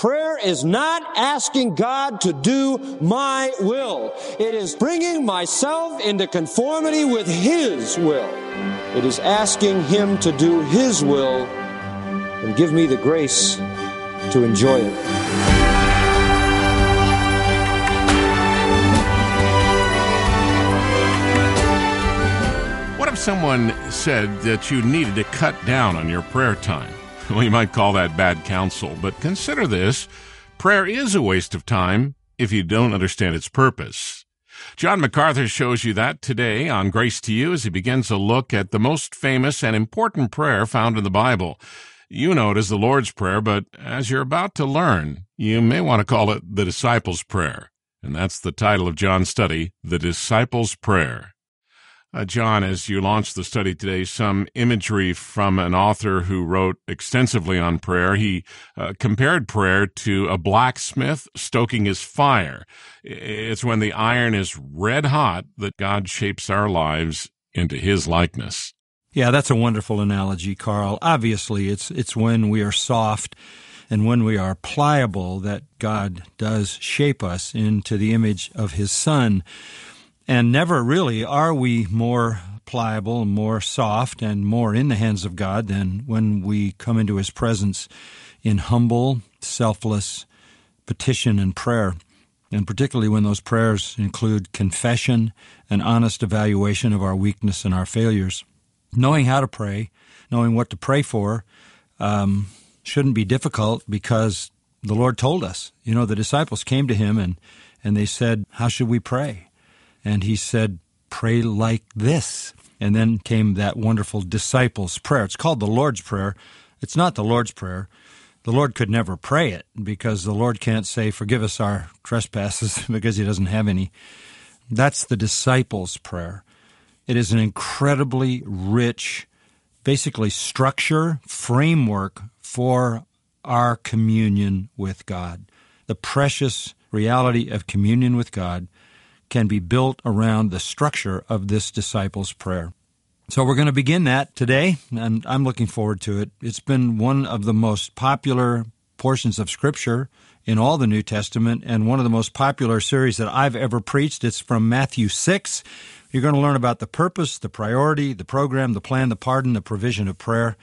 Prayer is not asking God to do my will. It is bringing myself into conformity with His will. It is asking Him to do His will and give me the grace to enjoy it. What if someone said that you needed to cut down on your prayer time? Well, you might call that bad counsel, but consider this. Prayer is a waste of time if you don't understand its purpose. John MacArthur shows you that today on Grace to You as he begins a look at the most famous and important prayer found in the Bible. You know it as the Lord's Prayer, but as you're about to learn, you may want to call it the Disciples' Prayer. And that's the title of John's study, The Disciples' Prayer. John, as you launch the study today, some imagery from an author who wrote extensively on prayer. He compared prayer to a blacksmith stoking his fire. It's when the iron is red hot that God shapes our lives into His likeness. Yeah, that's a wonderful analogy, Carl. Obviously, it's when we are soft and when we are pliable that God does shape us into the image of His Son. And never really are we more pliable, more soft, and more in the hands of God than when we come into His presence in humble, selfless petition and prayer, and particularly when those prayers include confession and honest evaluation of our weakness and our failures. Knowing how to pray, knowing what to pray for, shouldn't be difficult because the Lord told us. You know, the disciples came to Him and they said, "How should we pray?" And He said, "Pray like this." And then came that wonderful disciples' prayer. It's called the Lord's Prayer. It's not the Lord's Prayer. The Lord could never pray it because the Lord can't say, "Forgive us our trespasses," because He doesn't have any. That's the disciples' prayer. It is an incredibly rich, basically structure, framework for our communion with God. The precious reality of communion with God can be built around the structure of this disciples' prayer. So we're going to begin that today, and I'm looking forward to it. It's been one of the most popular portions of Scripture in all the New Testament, and one of the most popular series that I've ever preached. It's from Matthew 6. You're going to learn about the purpose, the priority, the program, the plan, the pardon, the provision of prayer.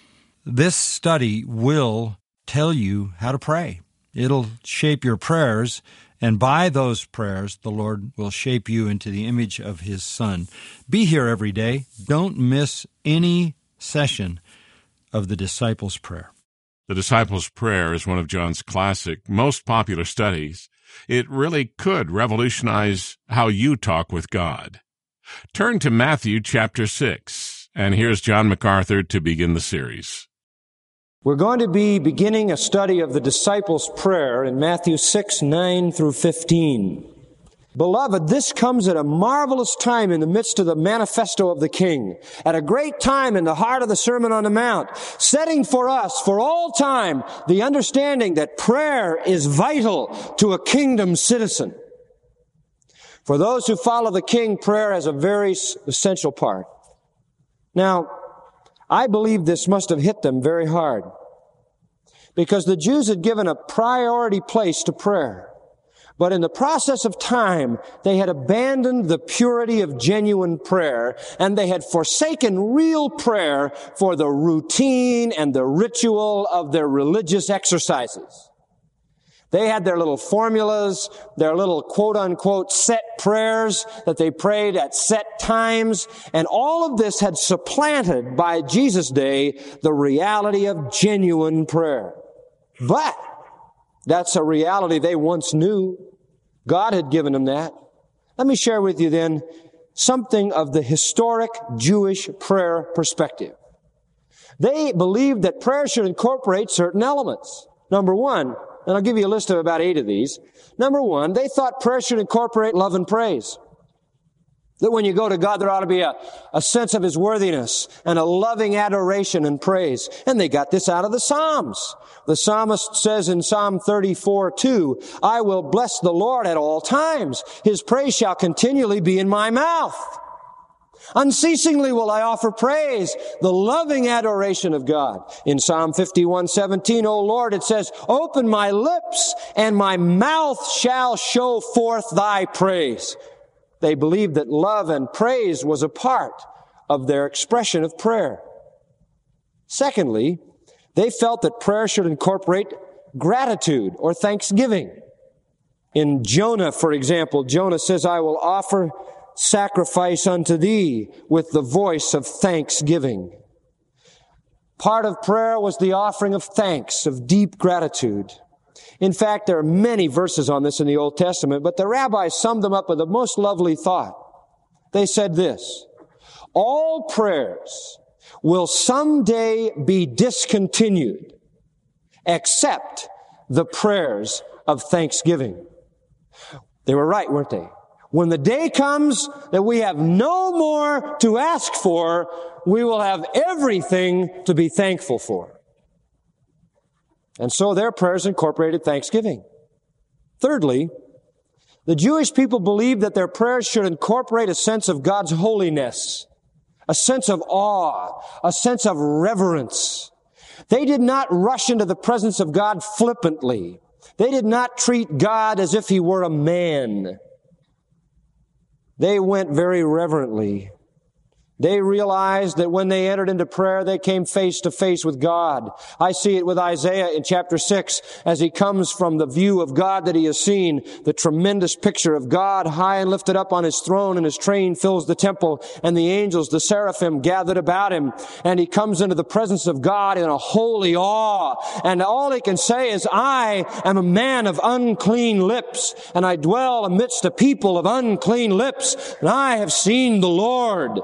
This study will tell you how to pray. It'll shape your prayers, and by those prayers, the Lord will shape you into the image of His Son. Be here every day. Don't miss any session of the Disciples' Prayer. The Disciples' Prayer is one of John's classic, most popular studies. It really could revolutionize how you talk with God. Turn to Matthew chapter 6, and here's John MacArthur to begin the series. We're going to be beginning a study of the Disciples' Prayer in Matthew 6, 9 through 15. Beloved, this comes at a marvelous time in the midst of the manifesto of the King, at a great time in the heart of the Sermon on the Mount, setting for us, for all time, the understanding that prayer is vital to a kingdom citizen. For those who follow the King, prayer has a very essential part. Now, I believe this must have hit them very hard, because the Jews had given a priority place to prayer. But in the process of time, they had abandoned the purity of genuine prayer, and they had forsaken real prayer for the routine and the ritual of their religious exercises. They had their little formulas, their little quote-unquote set prayers that they prayed at set times, and all of this had supplanted, by Jesus' day, the reality of genuine prayer. But that's a reality they once knew. God had given them that. Let me share with you then something of the historic Jewish prayer perspective. They believed that prayer should incorporate certain elements. Number one, and I'll give you a list of about 8 of these. Number one, they thought prayer should incorporate love and praise. That when you go to God, there ought to be a sense of His worthiness and a loving adoration and praise. And they got this out of the Psalms. The psalmist says in Psalm 34:2, "I will bless the Lord at all times. His praise shall continually be in my mouth." Unceasingly will I offer praise, the loving adoration of God. In Psalm 51:17, O Lord, it says, open my lips, and my mouth shall show forth thy praise. They believed that love and praise was a part of their expression of prayer. Secondly, they felt that prayer should incorporate gratitude or thanksgiving. In Jonah, for example, Jonah says, I will offer sacrifice unto thee with the voice of thanksgiving. Part of prayer was the offering of thanks, of deep gratitude. In fact, there are many verses on this in the Old Testament, but the rabbis summed them up with the most lovely thought. They said this, all prayers will someday be discontinued except the prayers of thanksgiving. They were right, weren't they? When the day comes that we have no more to ask for, we will have everything to be thankful for. And so their prayers incorporated thanksgiving. Thirdly, the Jewish people believed that their prayers should incorporate a sense of God's holiness, a sense of awe, a sense of reverence. They did not rush into the presence of God flippantly. They did not treat God as if he were a man. They went very reverently. They realized that when they entered into prayer, they came face to face with God. I see it with Isaiah in chapter 6 as he comes from the view of God that he has seen, the tremendous picture of God high and lifted up on his throne, and his train fills the temple, and the angels, the seraphim, gathered about him. And he comes into the presence of God in a holy awe. And all he can say is, I am a man of unclean lips, and I dwell amidst a people of unclean lips, and I have seen the Lord.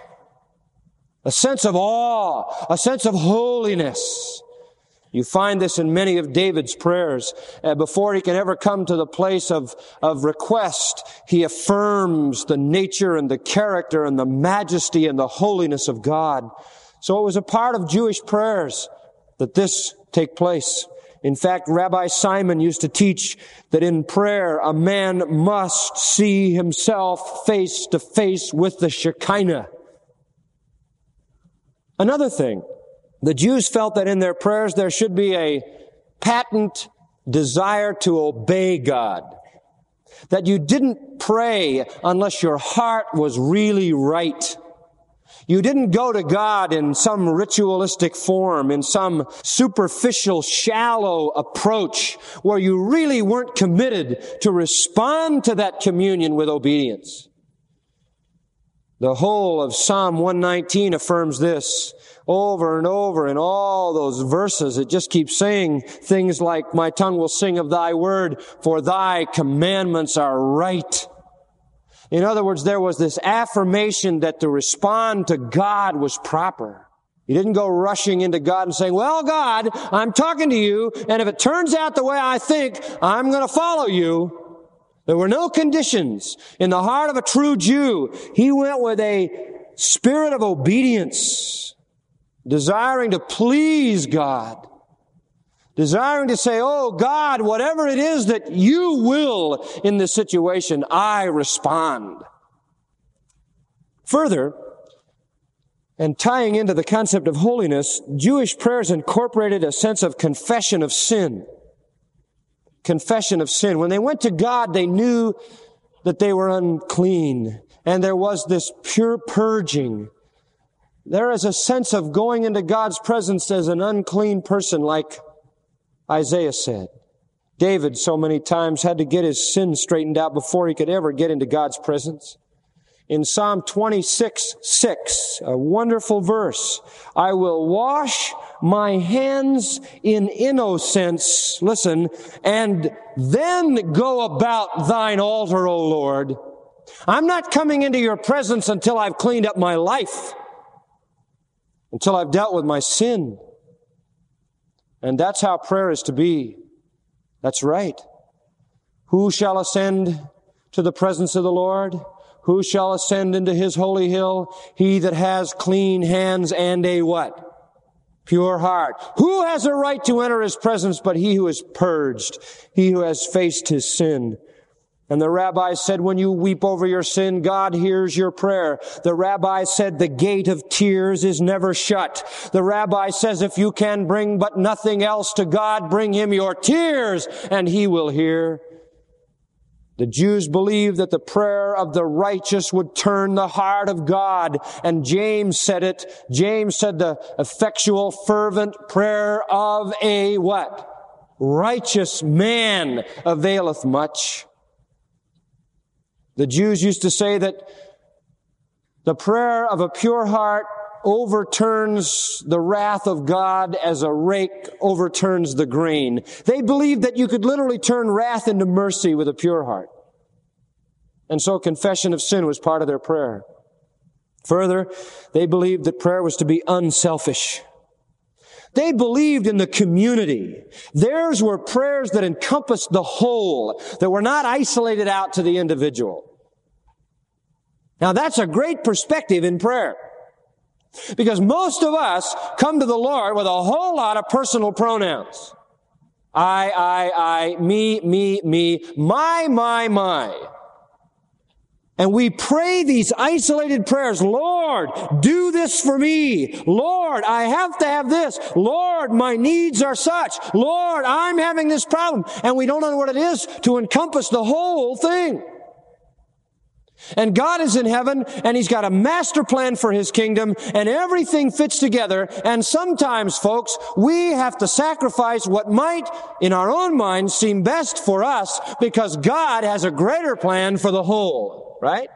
A sense of awe, a sense of holiness. You find this in many of David's prayers. Before he can ever come to the place of request, he affirms the nature and the character and the majesty and the holiness of God. So it was a part of Jewish prayers that this take place. In fact, Rabbi Simon used to teach that in prayer, a man must see himself face to face with the Shekinah. Another thing, the Jews felt that in their prayers there should be a patent desire to obey God. That you didn't pray unless your heart was really right. You didn't go to God in some ritualistic form, in some superficial, shallow approach where you really weren't committed to respond to that communion with obedience. The whole of Psalm 119 affirms this over and over in all those verses. It just keeps saying things like, my tongue will sing of thy word, for thy commandments are right. In other words, there was this affirmation that to respond to God was proper. You didn't go rushing into God and saying, well, God, I'm talking to you, and if it turns out the way I think, I'm going to follow you. There were no conditions. In the heart of a true Jew, he went with a spirit of obedience, desiring to please God, desiring to say, oh God, whatever it is that you will in this situation, I respond. Further, and tying into the concept of holiness, Jewish prayers incorporated a sense of confession of sin. Confession of sin. When they went to God, they knew that they were unclean, and there was this pure purging. There is a sense of going into God's presence as an unclean person, like Isaiah said. David so many times had to get his sin straightened out before he could ever get into God's presence. In Psalm 26:6, a wonderful verse, I will wash my hands in innocence, listen, and then go about thine altar, O Lord. I'm not coming into your presence until I've cleaned up my life, until I've dealt with my sin. And that's how prayer is to be. That's right. Who shall ascend to the presence of the Lord? Who shall ascend into his holy hill? He that has clean hands and a what? Pure heart. Who has a right to enter his presence but he who is purged, he who has faced his sin? And the rabbi said, when you weep over your sin, God hears your prayer. The rabbi said, the gate of tears is never shut. The rabbi says, if you can bring but nothing else to God, bring Him your tears, and He will hear. The Jews believed that the prayer of the righteous would turn the heart of God. And James said it. James said the effectual, fervent prayer of a what? Righteous man availeth much. The Jews used to say that the prayer of a pure heart overturns the wrath of God as a rake overturns the grain. They believed that you could literally turn wrath into mercy with a pure heart. And so confession of sin was part of their prayer. Further, they believed that prayer was to be unselfish. They believed in the community. Theirs were prayers that encompassed the whole, that were not isolated out to the individual. Now that's a great perspective in prayer. Because most of us come to the Lord with a whole lot of personal pronouns. I, me, my. And we pray these isolated prayers. Lord, do this for me. Lord, I have to have this. Lord, my needs are such. Lord, I'm having this problem. And we don't know what it is to encompass the whole thing. And God is in heaven, and He's got a master plan for His kingdom, and everything fits together. And sometimes, folks, we have to sacrifice what might, in our own minds, seem best for us, because God has a greater plan for the whole, right?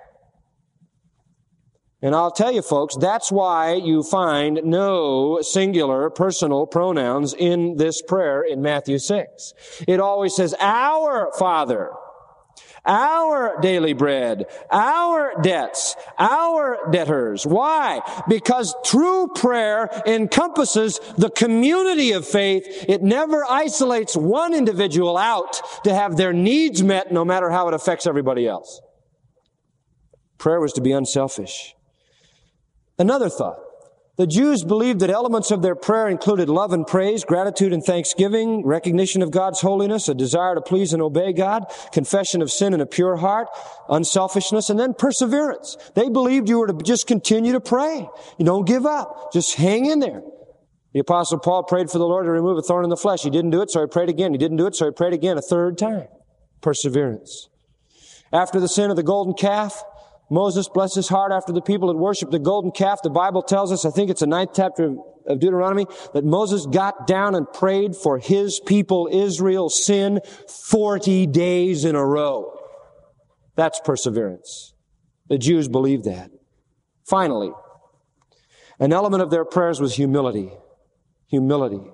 And I'll tell you, folks, that's why you find no singular personal pronouns in this prayer in Matthew 6. It always says, our Father, our daily bread, our debts, our debtors. Why? Because true prayer encompasses the community of faith. It never isolates one individual out to have their needs met, no matter how it affects everybody else. Prayer was to be unselfish. Another thought. The Jews believed that elements of their prayer included love and praise, gratitude and thanksgiving, recognition of God's holiness, a desire to please and obey God, confession of sin and a pure heart, unselfishness, and then perseverance. They believed you were to just continue to pray. You don't give up. Just hang in there. The Apostle Paul prayed for the Lord to remove a thorn in the flesh. He didn't do it, so he prayed again. He didn't do it, so he prayed again a third time. Perseverance. After the sin of the golden calf, Moses, bless his heart, after the people had worshipped the golden calf, the Bible tells us, I think it's the 9th chapter of Deuteronomy, that Moses got down and prayed for his people Israel's sin 40 days in a row. That's perseverance. The Jews believed that. Finally, an element of their prayers was humility. Humility.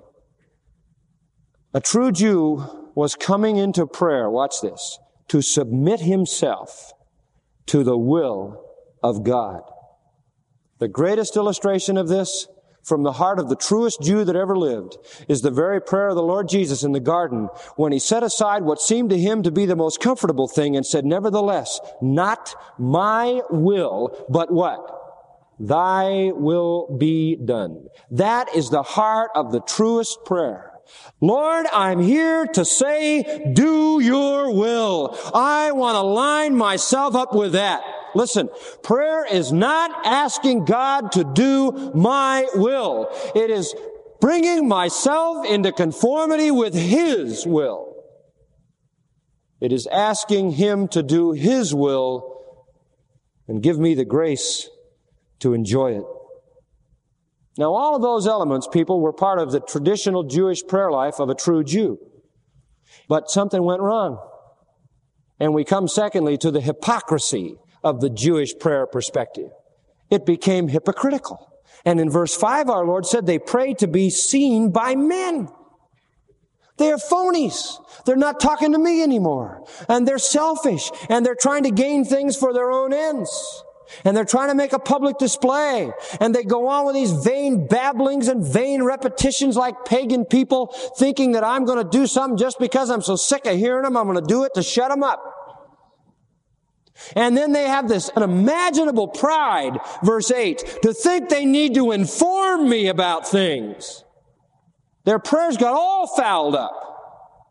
A true Jew was coming into prayer, watch this, to submit himself to the will of God. The greatest illustration of this from the heart of the truest Jew that ever lived is the very prayer of the Lord Jesus in the garden when He set aside what seemed to Him to be the most comfortable thing and said, nevertheless, not my will, but what? Thy will be done. That is the heart of the truest prayer. Lord, I'm here to say, do your will. I want to line myself up with that. Listen, prayer is not asking God to do my will. It is bringing myself into conformity with His will. It is asking Him to do His will and give me the grace to enjoy it. Now, all of those elements, people, were part of the traditional Jewish prayer life of a true Jew. But something went wrong. And we come, secondly, to the hypocrisy of the Jewish prayer perspective. It became hypocritical. And in verse 5, our Lord said they pray to be seen by men. They're phonies. They're not talking to me anymore. And they're selfish. And they're trying to gain things for their own ends. And they're trying to make a public display. And they go on with these vain babblings and vain repetitions like pagan people, thinking that I'm going to do something just because I'm so sick of hearing them. I'm going to do it to shut them up. And then they have this unimaginable pride, verse 8, to think they need to inform me about things. Their prayers got all fouled up.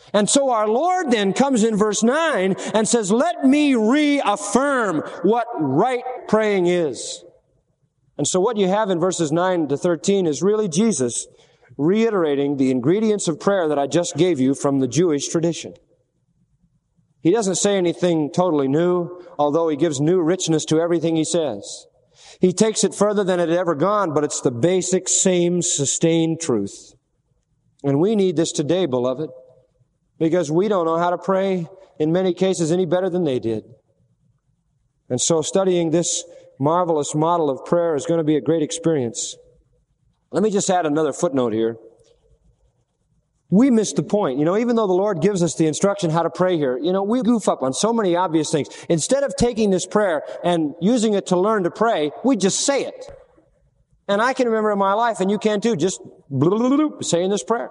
And so our Lord then comes in verse 9 and says, let me reaffirm what right praying is. And so what you have in verses 9 to 13 is really Jesus reiterating the ingredients of prayer that I just gave you from the Jewish tradition. He doesn't say anything totally new, although he gives new richness to everything he says. He takes it further than it had ever gone, but it's the basic, same, sustained truth. And we need this today, beloved, because we don't know how to pray in many cases any better than they did. And so studying this marvelous model of prayer is going to be a great experience. Let me just add another footnote here. We miss the point. Even though the Lord gives us the instruction how to pray here, we goof up on so many obvious things. Instead of taking this prayer and using it to learn to pray, we just say it. And I can remember in my life, and you can too, just saying this prayer.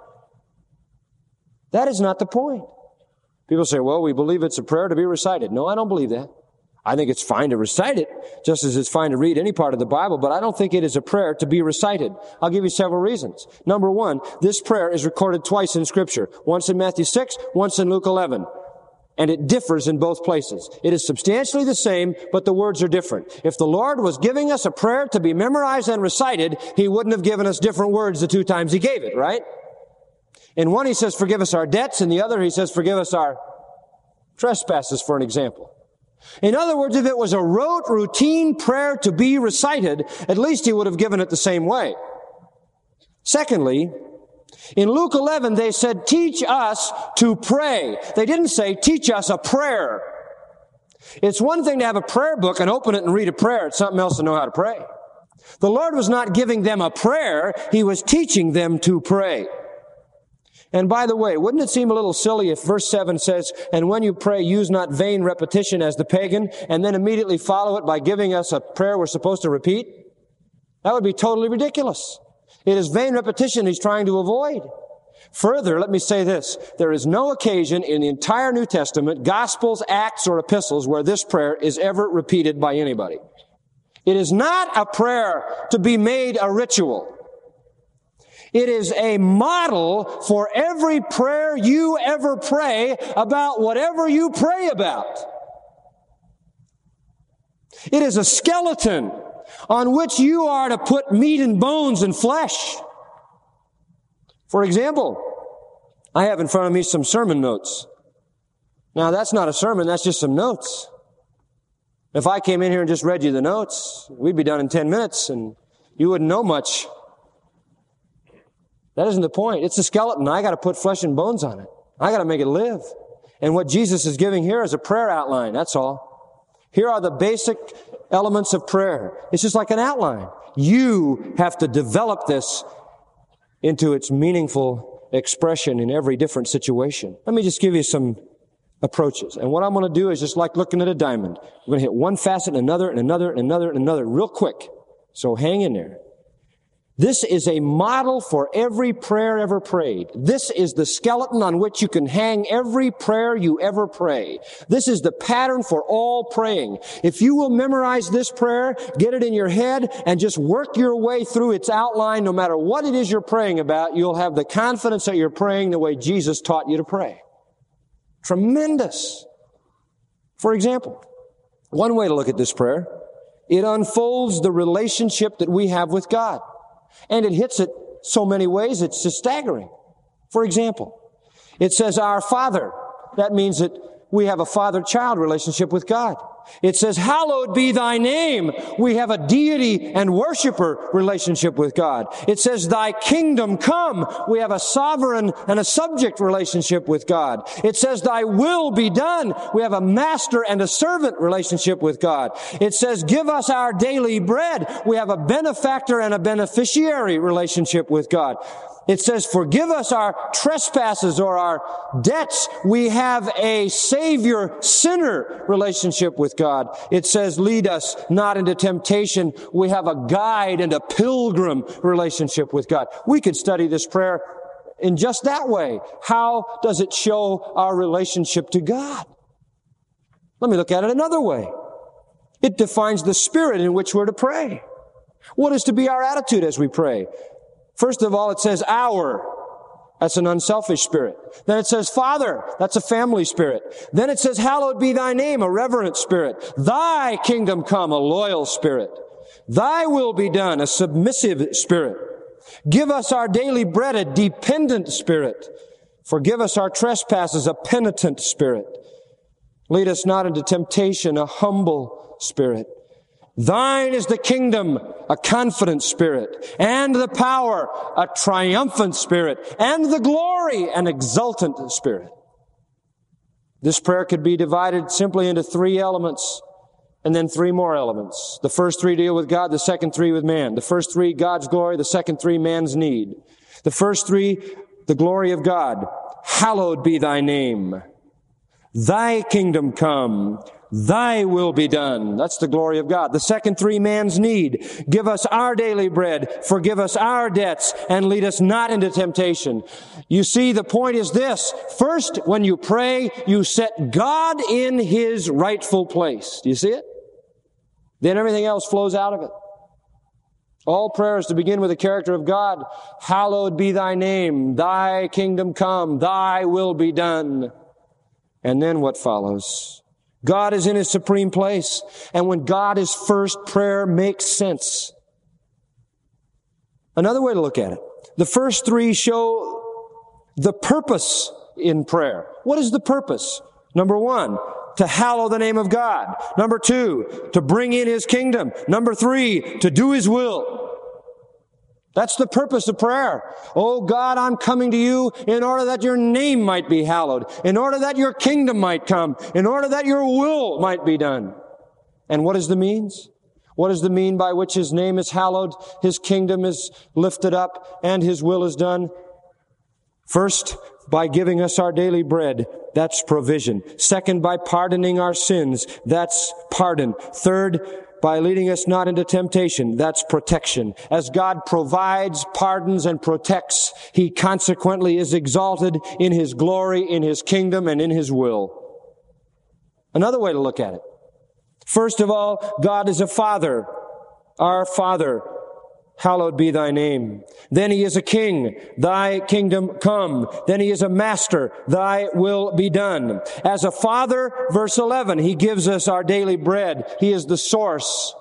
That is not the point. People say, well, we believe it's a prayer to be recited. No, I don't believe that. I think it's fine to recite it, just as it's fine to read any part of the Bible, but I don't think it is a prayer to be recited. I'll give you several reasons. Number one, this prayer is recorded twice in Scripture. Once in Matthew 6, once in Luke 11. And it differs in both places. It is substantially the same, but the words are different. If the Lord was giving us a prayer to be memorized and recited, He wouldn't have given us different words the two times He gave it, right? In one He says, forgive us our debts. In the other He says, forgive us our trespasses, for an example. In other words, if it was a rote, routine prayer to be recited, at least He would have given it the same way. Secondly, in Luke 11, they said, teach us to pray. They didn't say, teach us a prayer. It's one thing to have a prayer book and open it and read a prayer. It's something else to know how to pray. The Lord was not giving them a prayer. He was teaching them to pray. And by the way, wouldn't it seem a little silly if verse 7 says, and when you pray, use not vain repetition as the pagan, and then immediately follow it by giving us a prayer we're supposed to repeat? That would be totally ridiculous. It is vain repetition He's trying to avoid. Further, let me say this. There is no occasion in the entire New Testament, Gospels, Acts, or Epistles, where this prayer is ever repeated by anybody. It is not a prayer to be made a ritual. It is a model for every prayer you ever pray about whatever you pray about. It is a skeleton on which you are to put meat and bones and flesh. For example, I have in front of me some sermon notes. Now, that's not a sermon, that's just some notes. If I came in here and just read you the notes, we'd be done in 10 minutes and you wouldn't know much. That isn't the point. It's a skeleton. I got to put flesh and bones on it. I got to make it live. And what Jesus is giving here is a prayer outline. That's all. Here are the basic elements of prayer. It's just like an outline. You have to develop this into its meaningful expression in every different situation. Let me just give you some approaches. And what I'm going to do is just like looking at a diamond. We're going to hit one facet, another, and another, and another, and another real quick. So hang in there. This is a model for every prayer ever prayed. This is the skeleton on which you can hang every prayer you ever pray. This is the pattern for all praying. If you will memorize this prayer, get it in your head, and just work your way through its outline, no matter what it is you're praying about, you'll have the confidence that you're praying the way Jesus taught you to pray. Tremendous. For example, one way to look at this prayer, it unfolds the relationship that we have with God. And it hits it so many ways, it's just staggering. For example, it says, our Father. That means that we have a father-child relationship with God. It says, hallowed be thy name. We have a deity and worshiper relationship with God. It says, thy kingdom come. We have a sovereign and a subject relationship with God. It says, thy will be done. We have a master and a servant relationship with God. It says, give us our daily bread. We have a benefactor and a beneficiary relationship with God. It says, forgive us our trespasses or our debts. We have a Savior-sinner relationship with God. It says, lead us not into temptation. We have a guide and a pilgrim relationship with God. We could study this prayer in just that way. How does it show our relationship to God? Let me look at it another way. It defines the spirit in which we're to pray. What is to be our attitude as we pray? First of all, it says our. That's an unselfish spirit. Then it says, Father. That's a family spirit. Then it says, hallowed be thy name, a reverent spirit. Thy kingdom come, a loyal spirit. Thy will be done, a submissive spirit. Give us our daily bread, a dependent spirit. Forgive us our trespasses, a penitent spirit. Lead us not into temptation, a humble spirit. Thine is the kingdom, a confident spirit, and the power, a triumphant spirit, and the glory, an exultant spirit. This prayer could be divided simply into 3 elements, and then 3 more elements. The first 3 deal with God, the second 3 with man. The first 3, God's glory, the second 3, man's need. The first 3, the glory of God. Hallowed be thy name. Thy kingdom come. Thy will be done. That's the glory of God. The second 3, man's need. Give us our daily bread. Forgive us our debts and lead us not into temptation. You see, the point is this. First, when you pray, you set God in His rightful place. Do you see it? Then everything else flows out of it. All prayers to begin with the character of God. Hallowed be thy name. Thy kingdom come. Thy will be done. And then what follows? God is in His supreme place. And when God is first, prayer makes sense. Another way to look at it. The first 3 show the purpose in prayer. What is the purpose? Number 1, to hallow the name of God. Number 2, to bring in His kingdom. Number 3, to do His will. That's the purpose of prayer. Oh God, I'm coming to you in order that your name might be hallowed, in order that your kingdom might come, in order that your will might be done. And what is the means? What is the mean by which His name is hallowed, His kingdom is lifted up, and His will is done? First, by giving us our daily bread. That's provision. Second, by pardoning our sins. That's pardon. Third, by leading us not into temptation. That's protection. As God provides, pardons, and protects, He consequently is exalted in His glory, in His kingdom, and in His will. Another way to look at it. First of all, God is a Father. Our Father. Hallowed be thy name. Then He is a king. Thy kingdom come. Then He is a master. Thy will be done. As a father, verse 11, He gives us our daily bread. He is the source.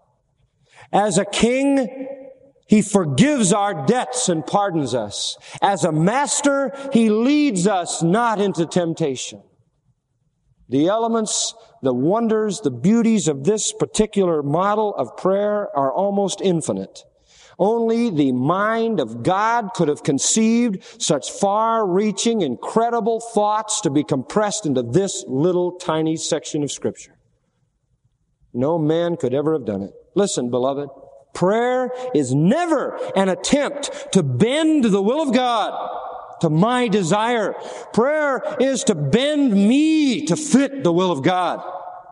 As a king, He forgives our debts and pardons us. As a master, He leads us not into temptation. The elements, the wonders, the beauties of this particular model of prayer are almost infinite. Only the mind of God could have conceived such far-reaching, incredible thoughts to be compressed into this little tiny section of Scripture. No man could ever have done it. Listen, beloved, prayer is never an attempt to bend the will of God to my desire. Prayer is to bend me to fit the will of God.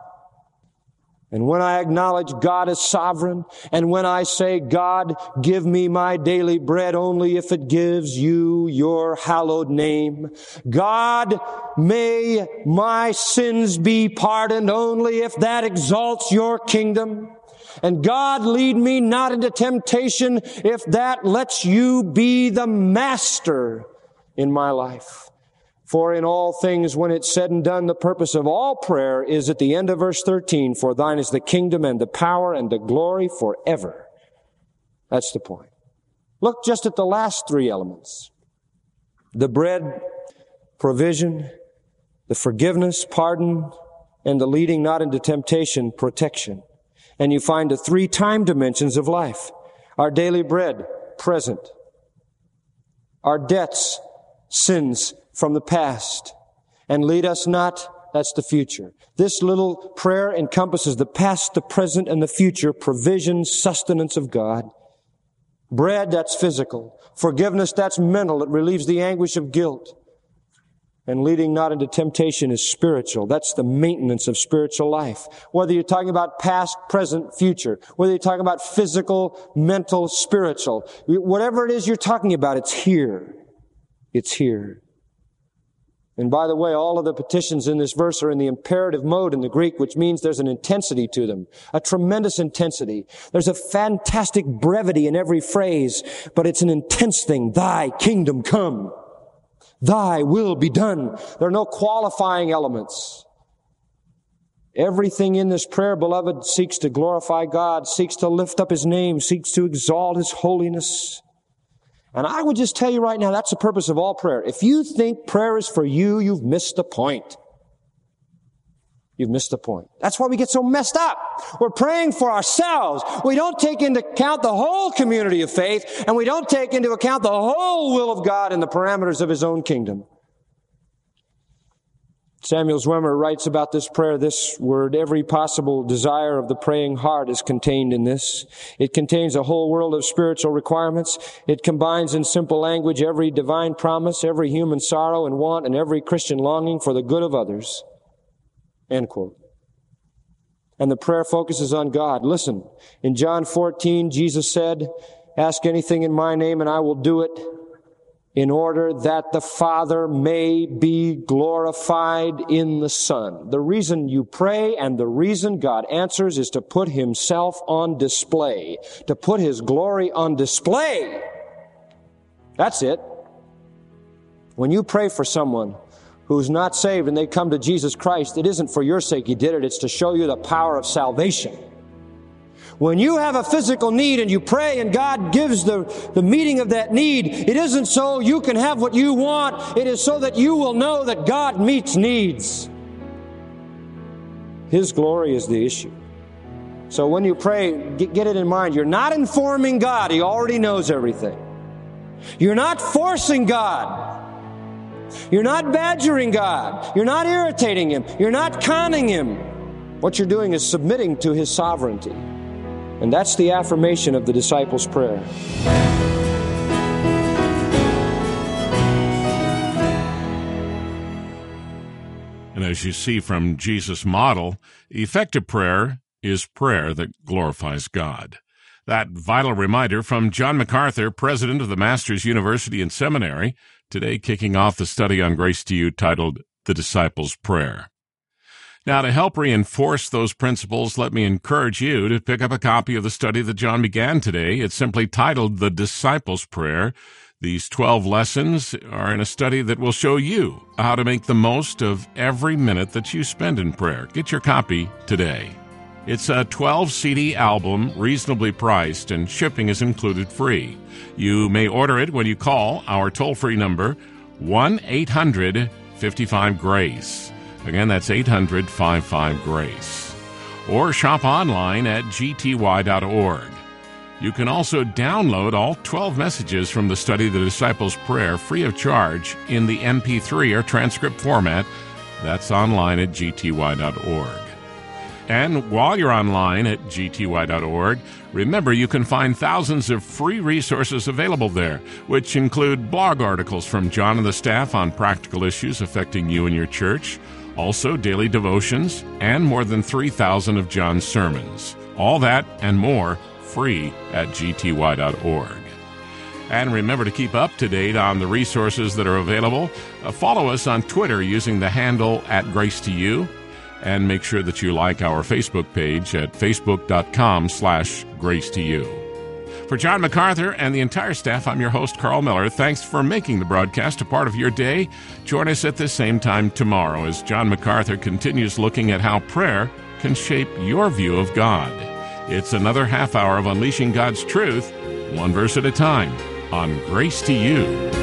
And when I acknowledge God as sovereign, and when I say, God, give me my daily bread only if it gives you your hallowed name. God, may my sins be pardoned only if that exalts your kingdom. And God, lead me not into temptation if that lets you be the master in my life. For in all things, when it's said and done, the purpose of all prayer is at the end of verse 13, for thine is the kingdom and the power and the glory forever. That's the point. Look just at the last 3 elements. The bread, provision, the forgiveness, pardon, and the leading not into temptation, protection. And you find the 3 time dimensions of life. Our daily bread, present. Our debts, sins, from the past, and lead us not, that's the future. This little prayer encompasses the past, the present, and the future provision, sustenance of God. Bread, that's physical. Forgiveness, that's mental. It relieves the anguish of guilt. And leading not into temptation is spiritual. That's the maintenance of spiritual life. Whether you're talking about past, present, future, whether you're talking about physical, mental, spiritual, whatever it is you're talking about, it's here. It's here. And by the way, all of the petitions in this verse are in the imperative mode in the Greek, which means there's an intensity to them, a tremendous intensity. There's a fantastic brevity in every phrase, but it's an intense thing. Thy kingdom come. Thy will be done. There are no qualifying elements. Everything in this prayer, beloved, seeks to glorify God, seeks to lift up His name, seeks to exalt His holiness. And I would just tell you right now, that's the purpose of all prayer. If you think prayer is for you, you've missed the point. You've missed the point. That's why we get so messed up. We're praying for ourselves. We don't take into account the whole community of faith, and we don't take into account the whole will of God and the parameters of His own kingdom. Samuel Zwemer writes about this prayer, this word: every possible desire of the praying heart is contained in this. It contains a whole world of spiritual requirements. It combines in simple language every divine promise, every human sorrow and want, and every Christian longing for the good of others. End quote. And the prayer focuses on God. Listen, in John 14, Jesus said, "Ask anything in my name and I will do it, in order that the Father may be glorified in the Son." The reason you pray and the reason God answers is to put Himself on display, to put His glory on display. That's it. When you pray for someone who's not saved and they come to Jesus Christ, it isn't for your sake He did it, it's to show you the power of salvation. When you have a physical need and you pray and God gives the meeting of that need, it isn't so you can have what you want. It is so that you will know that God meets needs. His glory is the issue. So when you pray, get it in mind. You're not informing God. He already knows everything. You're not forcing God. You're not badgering God. You're not irritating Him. You're not conning Him. What you're doing is submitting to His sovereignty. And that's the affirmation of the disciples' prayer. And as you see from Jesus' model, effective prayer is prayer that glorifies God. That vital reminder from John MacArthur, president of the Masters University and Seminary, today kicking off the study on Grace to You titled The Disciples' Prayer. Now, to help reinforce those principles, let me encourage you to pick up a copy of the study that John began today. It's simply titled The Disciples' Prayer. These 12 lessons are in a study that will show you how to make the most of every minute that you spend in prayer. Get your copy today. It's a 12-CD album, reasonably priced, and shipping is included free. You may order it when you call our toll-free number, 1-800-55-GRACE. Again, that's 800-55-GRACE. Or shop online at gty.org. You can also download all 12 messages from the study of the Disciples' Prayer free of charge in the MP3 or transcript format. That's online at gty.org. And while you're online at gty.org, remember you can find thousands of free resources available there, which include blog articles from John and the staff on practical issues affecting you and your church, also daily devotions, and more than 3,000 of John's sermons. All that and more free at gty.org. And remember to keep up to date on the resources that are available. Follow us on Twitter using the handle @GraceToYou. And make sure that you like our Facebook page at facebook.com/GraceToYou. For John MacArthur and the entire staff, I'm your host, Carl Miller. Thanks for making the broadcast a part of your day. Join us at the same time tomorrow as John MacArthur continues looking at how prayer can shape your view of God. It's another half hour of unleashing God's truth, one verse at a time, on Grace to You.